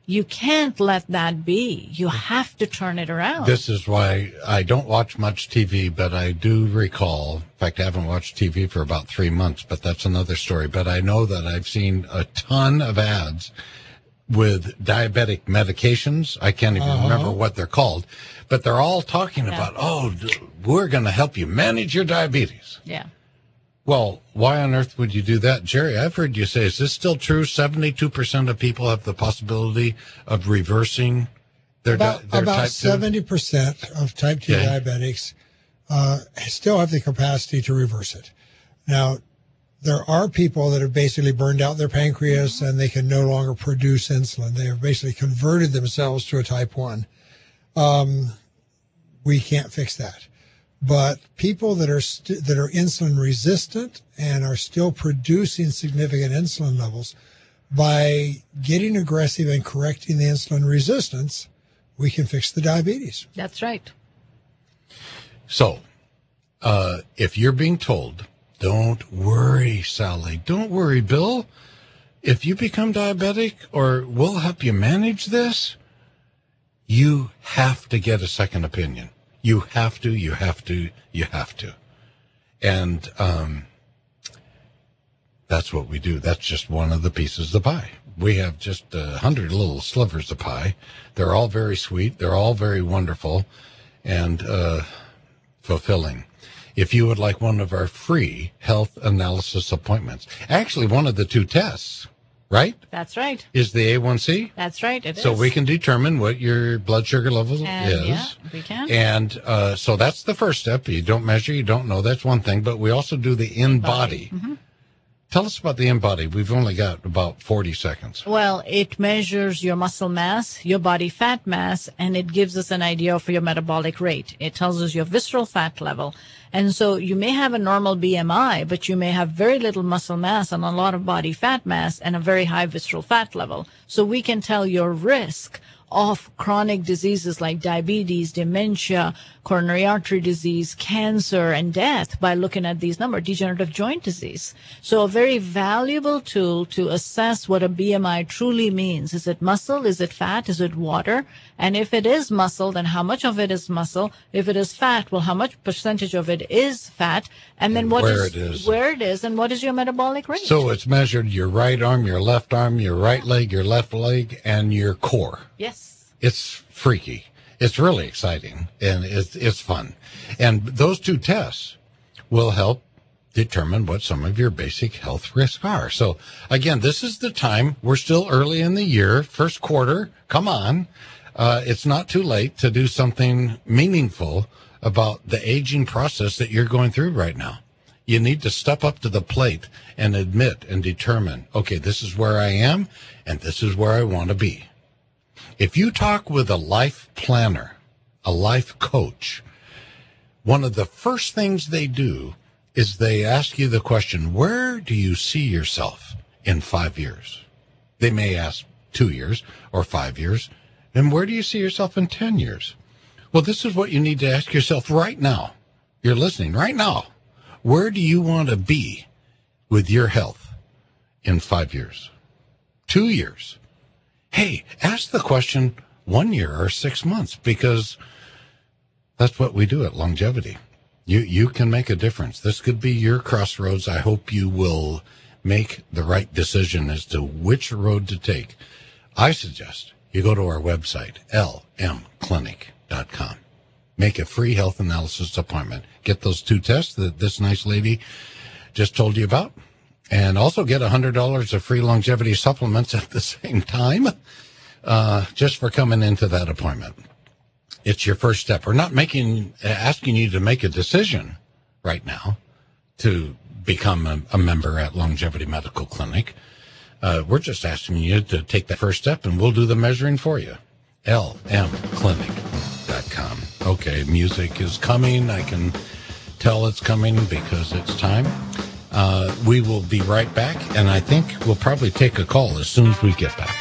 You can't let that be. You have to turn it around. This is why I don't watch much TV, but I do recall, in fact, I haven't watched TV for about 3 months, but that's another story. But I know that I've seen a ton of ads with diabetic medications. I can't even remember what they're called, but they're all talking about, we're going to help you manage your diabetes. Yeah. Well, why on earth would you do that? Jerry, I've heard you say, is this still true? 72% of people have the possibility of reversing their type 2? About 70% of type 2 diabetics still have the capacity to reverse it. Now, there are people that have basically burned out their pancreas and they can no longer produce insulin. They have basically converted themselves to a type 1. We can't fix that. But people that are insulin resistant and are still producing significant insulin levels, by getting aggressive and correcting the insulin resistance, we can fix the diabetes. That's right. So, if you're being told, don't worry, Sally, don't worry, Bill, if you become diabetic or we'll help you manage this, you have to get a second opinion. You have to. And that's what we do. That's just one of the pieces of pie. We have just 100 little slivers of pie. They're all very sweet. They're all very wonderful and fulfilling. If you would like one of our free health analysis appointments, actually one of the 2 tests, right? That's right. Is the A1C? That's right. It is. So we can determine what your blood sugar level is. Yeah, we can. And so that's the first step. You don't measure, you don't know. That's one thing. But we also do the in-body. Mm-hmm. Tell us about the in-body. We've only got about 40 seconds. Well, it measures your muscle mass, your body fat mass, and it gives us an idea of your metabolic rate. It tells us your visceral fat level. And so you may have a normal BMI, but you may have very little muscle mass and a lot of body fat mass and a very high visceral fat level. So we can tell your risk of chronic diseases like diabetes, dementia, coronary artery disease, cancer, and death by looking at these numbers, degenerative joint disease. So a very valuable tool to assess what a BMI truly means. Is it muscle? Is it fat? Is it water? And if it is muscle, then how much of it is muscle? If it is fat, well, how much percentage of it is fat? And then where it is, and what is your metabolic rate? So it's measured your right arm, your left arm, your right leg, your left leg, and your core. Yes. It's freaky. It's really exciting, and it's fun. And those 2 tests will help determine what some of your basic health risks are. So, again, this is the time. We're still early in the year, first quarter. Come on. It's not too late to do something meaningful about the aging process that you're going through right now. You need to step up to the plate and admit and determine, okay, this is where I am, and this is where I want to be. If you talk with a life planner, a life coach, one of the first things they do is they ask you the question, where do you see yourself in 5 years? They may ask 2 years or 5 years. And where do you see yourself in 10 years? Well, this is what you need to ask yourself right now. You're listening right now. Where do you want to be with your health in 5 years? 2 years? Hey, ask the question 1 year or 6 months, because that's what we do at Longevity. You can make a difference. This could be your crossroads. I hope you will make the right decision as to which road to take. I suggest you go to our website, lmclinic.com. Make a free health analysis appointment. Get those 2 tests that this nice lady just told you about. And also get $100 of free longevity supplements at the same time, just for coming into that appointment. It's your first step. We're not asking you to make a decision right now to become a member at Longevity Medical Clinic. We're just asking you to take that first step, and we'll do the measuring for you. lmclinic.com. Okay, music is coming. I can tell it's coming because it's time. We will be right back, and I think we'll probably take a call as soon as we get back.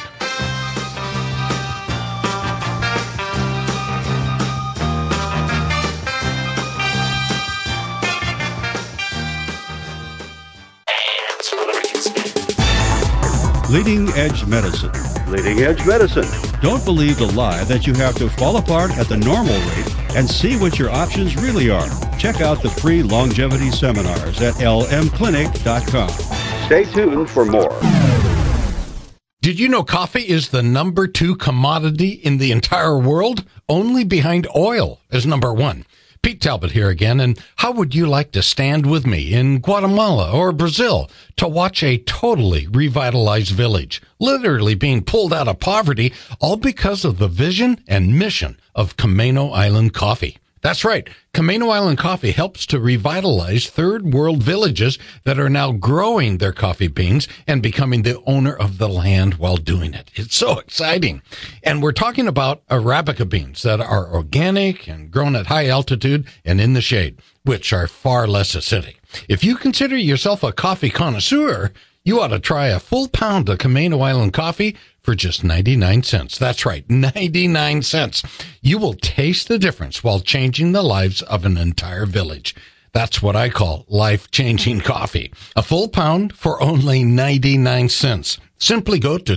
Leading Edge Medicine, Leading Edge Medicine. Don't believe the lie that you have to fall apart at the normal rate and see what your options really are. Check out the free longevity seminars at lmclinic.com. Stay tuned for more. Did you know coffee is the number 2 commodity in the entire world? Only behind oil is number 1. Pete Talbot here again, and how would you like to stand with me in Guatemala or Brazil to watch a totally revitalized village, literally being pulled out of poverty, all because of the vision and mission of Camano Island Coffee? That's right. Camano Island Coffee helps to revitalize third world villages that are now growing their coffee beans and becoming the owner of the land while doing it. It's so exciting. And we're talking about Arabica beans that are organic and grown at high altitude and in the shade, which are far less acidic. If you consider yourself a coffee connoisseur, you ought to try a full pound of Camano Island coffee for just 99 cents. That's right, 99 cents. You will taste the difference while changing the lives of an entire village. That's what I call life-changing coffee. A full pound for only 99 cents. Simply go to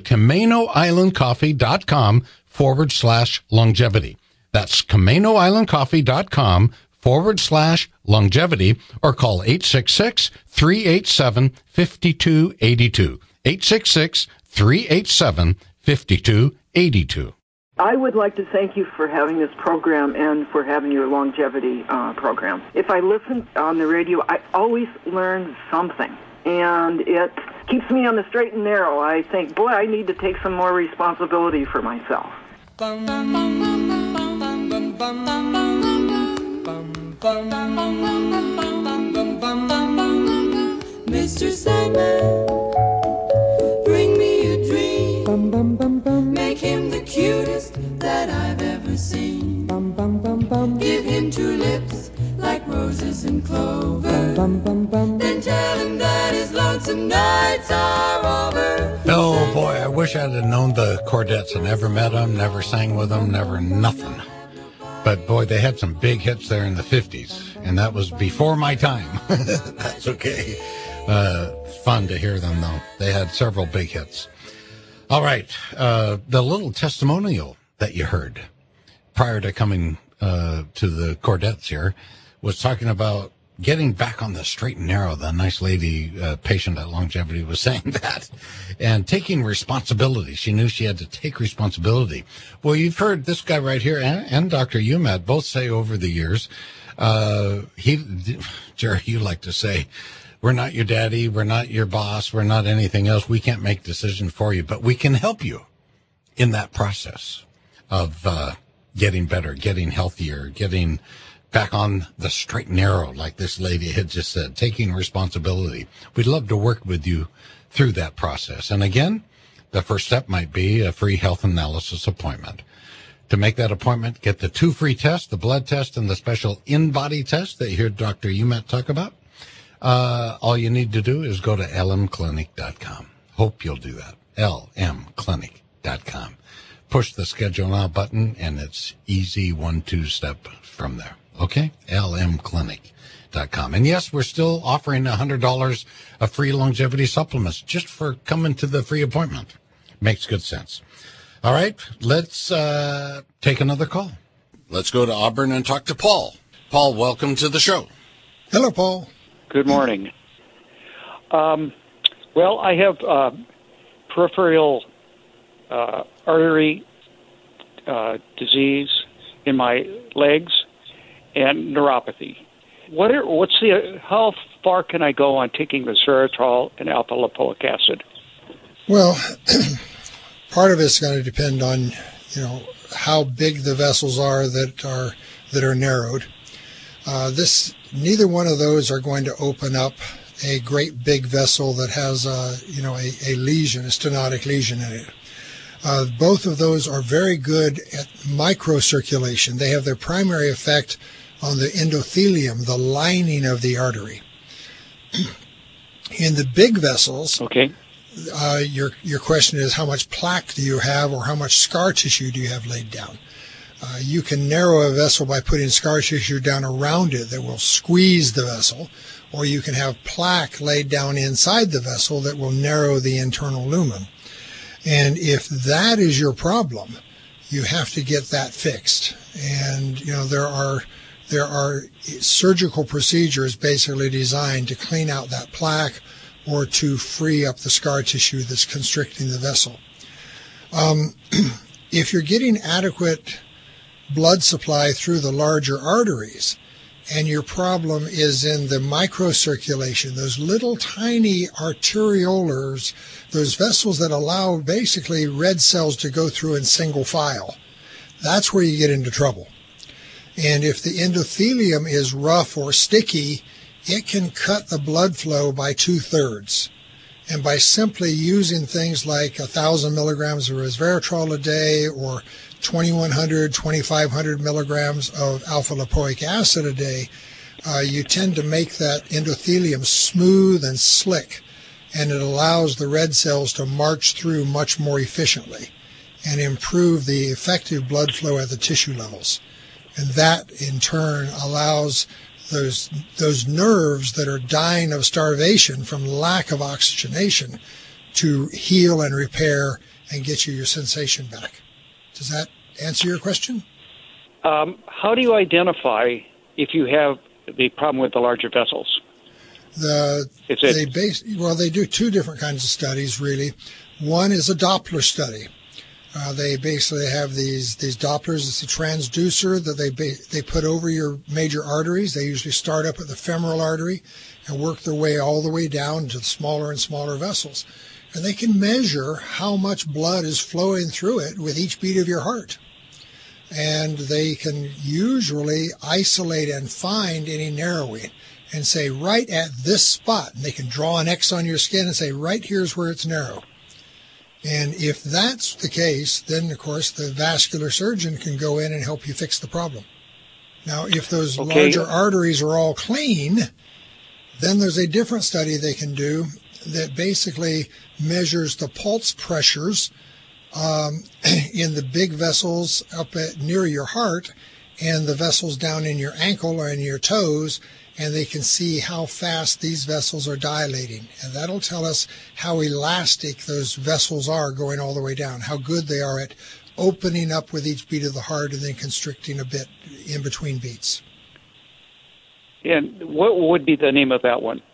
CamanoIslandCoffee.com/longevity. That's CamanoIslandCoffee.com/longevity, or call 866-387-5282. 866-387-5282. I would like to thank you for having this program and for having your longevity program. If I listen on the radio, I always learn something, and it keeps me on the straight and narrow. I think, boy, I need to take some more responsibility for myself. Mr. Sandman, bring me a dream. Make him the cutest that I've ever seen. Give him 2 lips like roses and clover. Then tell him that his lonesome nights are over. Oh, boy, I wish I'd have known the Chordettes. I never met them, never sang with them, never nothing. But, boy, they had some big hits there in the 50s, and that was before my time. That's okay. Fun to hear them, though. They had several big hits. All right. The little testimonial that you heard prior to coming to the Chordettes here was talking about getting back on the straight and narrow. The nice lady patient at Longevity was saying that, and taking responsibility. She knew she had to take responsibility. Well, you've heard this guy right here and Dr. Umat both say over the years, Jerry, you like to say, we're not your daddy, we're not your boss, we're not anything else. We can't make decisions for you, but we can help you in that process of getting better, getting healthier, getting back on the straight and narrow, like this lady had just said, taking responsibility. We'd love to work with you through that process. And again, the first step might be a free health analysis appointment. To make that appointment, get the 2 free tests, the blood test and the special in-body test that you heard Dr. Umat talk about. All you need to do is go to lmclinic.com. Hope you'll do that. lmclinic.com. Push the schedule now button, and it's easy 1-2 step from there. Okay? lmclinic.com. And yes, we're still offering $100 of free longevity supplements just for coming to the free appointment. Makes good sense. All right, let's take another call. Let's go to Auburn and talk to Paul. Paul, welcome to the show. Hello, Paul. Good morning. Well, I have peripheral artery disease in my legs and neuropathy. How far can I go on taking resveratrol and alpha lipoic acid? Well, part of it's going to depend on, how big the vessels are that are narrowed. Neither one of those are going to open up a great big vessel that has a lesion, a stenotic lesion in it. Both of those are very good at microcirculation. They have their primary effect on the endothelium, the lining of the artery. In the big vessels, okay. Your question is how much plaque do you have, or how much scar tissue do you have laid down? You can narrow a vessel by putting scar tissue down around it that will squeeze the vessel, or you can have plaque laid down inside the vessel that will narrow the internal lumen. And if that is your problem, you have to get that fixed. And, there are surgical procedures basically designed to clean out that plaque or to free up the scar tissue that's constricting the vessel. If you're getting adequate blood supply through the larger arteries, and your problem is in the microcirculation, those little tiny arteriolars, those vessels that allow basically red cells to go through in single file, that's where you get into trouble. And if the endothelium is rough or sticky, it can cut the blood flow by 2/3. And by simply using things like 1,000 milligrams of resveratrol a day or 2,100, 2,500 milligrams of alpha-lipoic acid a day, you tend to make that endothelium smooth and slick, and it allows the red cells to march through much more efficiently and improve the effective blood flow at the tissue levels. And that, in turn, allows those nerves that are dying of starvation from lack of oxygenation to heal and repair and get you your sensation back. Does that answer your question? How do you identify if you have the problem with the larger vessels? They do two different kinds of studies, really. One is a Doppler study. They basically have these Dopplers. It's a transducer that they put over your major arteries. They usually start up at the femoral artery and work their way all the way down to the smaller and smaller vessels. And they can measure how much blood is flowing through it with each beat of your heart. And they can usually isolate and find any narrowing and say right at this spot. And they can draw an X on your skin and say right here's where it's narrow. And if that's the case, then, of course, the vascular surgeon can go in and help you fix the problem. Now, if those larger arteries are all clean, then there's a different study they can do that basically measures the pulse pressures in the big vessels up near your heart and the vessels down in your ankle or in your toes, and they can see how fast these vessels are dilating. And that'll tell us how elastic those vessels are going all the way down, how good they are at opening up with each beat of the heart and then constricting a bit in between beats. And what would be the name of that one?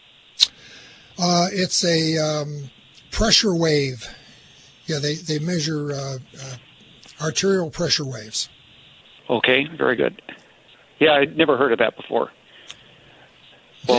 It's a pressure wave. Yeah, they measure arterial pressure waves. Okay, very good. Yeah, I'd never heard of that before. Well,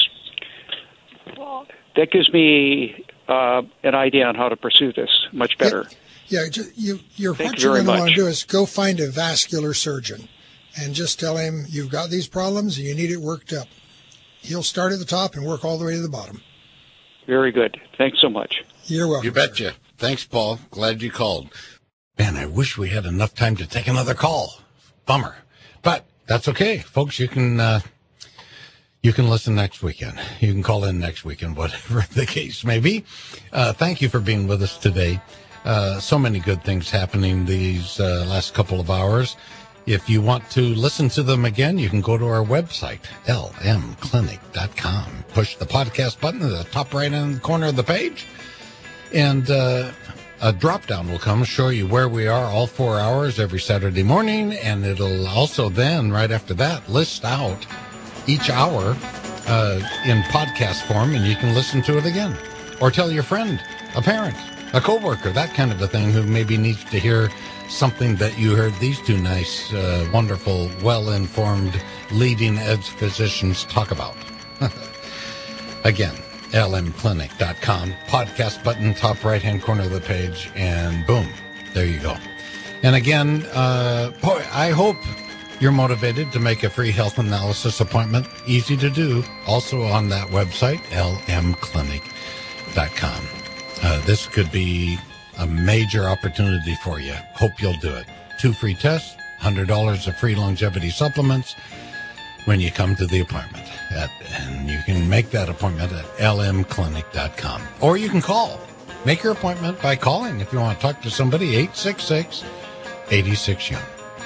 that gives me an idea on how to pursue this much better. Yeah, what you're going to want to do is go find a vascular surgeon and just tell him you've got these problems and you need it worked up. He'll start at the top and work all the way to the bottom. Very good. Thanks so much. You're welcome. You betcha. Thanks, Paul. Glad you called. Man, I wish we had enough time to take another call. Bummer. But that's okay. Folks, you can listen next weekend. You can call in next weekend, whatever the case may be. Thank you for being with us today. So many good things happening these last couple of hours. If you want to listen to them again, you can go to our website, lmclinic.com. Push the podcast button at the top right-hand corner of the page, and a drop-down will come, show you where we are all 4 hours every Saturday morning, and it'll also then, right after that, list out each hour in podcast form, and you can listen to it again. Or tell your friend, a parent, a coworker, that kind of a thing, who maybe needs to hear something that you heard these two nice, wonderful, well-informed, leading-edge physicians talk about. Again, lmclinic.com, podcast button, top right-hand corner of the page, and boom, there you go. And again, I hope you're motivated to make a free health analysis appointment. Easy to do. Also on that website, lmclinic.com. This could be a major opportunity for you. Hope you'll do it. 2 free tests, $100 of free longevity supplements when you come to the appointment. And you can make that appointment at lmclinic.com. Or you can call. Make your appointment by calling if you want to talk to somebody, 866-86-YOUNG.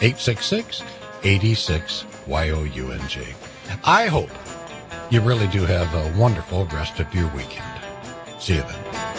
866-86-YOUNG. I hope you really do have a wonderful rest of your weekend. See you then.